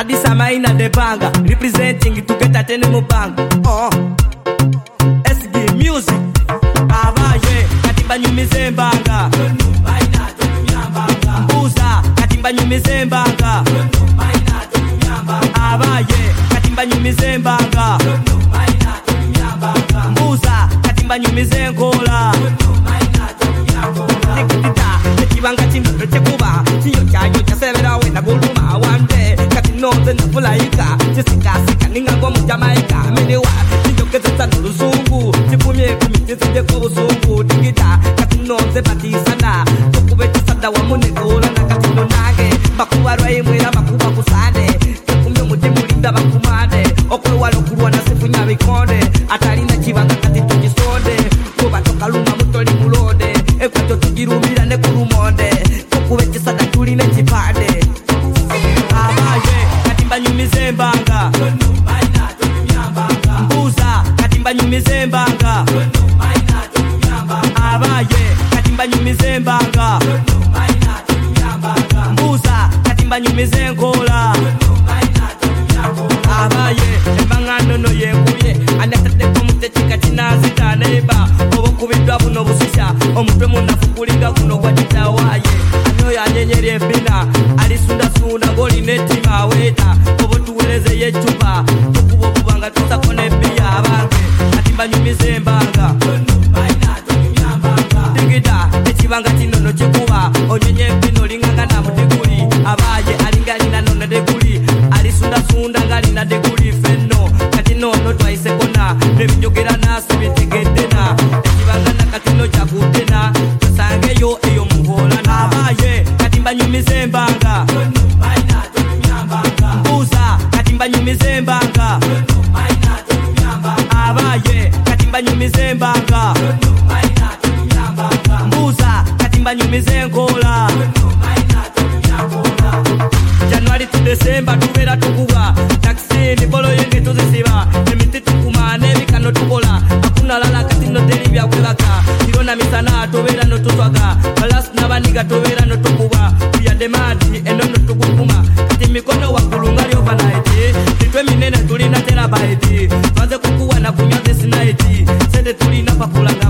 Addis Amaina de Banga, representing to get at any bang. SG music. Avaye, katimba nyumize mbanga. Mbuza, katimba nyumize mbanga. Avaye, katimba nyumize mbanga. Mbuza, katimba nyumize nkola. Kibanga chino chekuba, chiyo chayo chasevera wena guluma wande. Kati noze na fulaika, chisika sika ninga kwa mjamaika. Menewa, chiyo kezeta nuluzungu, chipumye kumitizide kwa uzungu. Digita, kati noze batisana, tukube chisada wa munegula na katino nage. Makuwa rwa mwera makuwa kusande, kumyo mulimulinda bakumade. Okwe walokuruwa na sifu nyabikonde, atalina chibanga kati tujisonde. Kuba toka luma mutoli mulode, ekwato tujirumira ne kurumonde. Tukube chisada tuli ne chipade. Abaye, katimba nyumize mbanga. Mbuza, katimba nyumize mbanga. Abaye, katimba nyumize mbanga. Mbuza, katimba nyumize nkola. Abaye, embangano no yekuye. Anatete komute chika chinazita neba. Obo kubidwa buno busisha. Omutwe munafukulinga kuno kwa chitawaye. Anyo ya nyenyeri ebina. Alisunda suna goli netima weta. Obo tuweleze yechupa. Tukubo kubanga tusakone biya abange. Katimba nyumize mbanga. Digida, echibanga chinono chikuba. Onyenye bino linganga na muteguli. Abaye alingali na nona deguli. Alisunda sunda ngali na deguli feno. Katino no twaise kona. Nebijogera nasu bitegedena. Echibanga na katino chakutena. Tusange yo eyo muholana. Abaye katimba nyumize mbanga. Mbuza katimba nyumize mbanga. Abaye katimba nyumize mbanga. Mbuza katimba nyumize nkola. January to December tubera tukuwa. Taxi ni bolo yenge tuzisiba. Emiti tukumane bikano tukola. Hakuna lala katino delibya kwelaka. Kirona misana tubera no tutwaga. Balas nabaniga tubera no tukuwa. Kuya demadi enono tukukuma. Kati mikono wakulunga lyoba naiti. Titwe minene tulina terabaiti. Vaze kukuwa na kunyazi sinaiti. Sende tulina papula